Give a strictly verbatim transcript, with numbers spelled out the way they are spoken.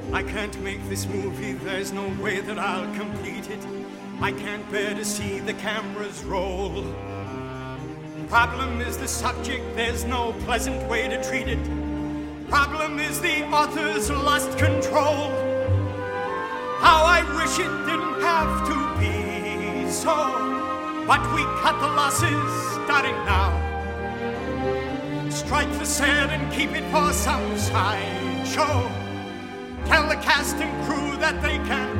I can't make this movie, there's no way that I'll complete it. I can't bear to see the cameras roll. Problem is the subject, there's no pleasant way to treat it. Problem is the author's lost control. How I wish it didn't have to be so. But we cut the losses starting now. Strike the set and keep it for some sideshow. Tell the cast and crew that they can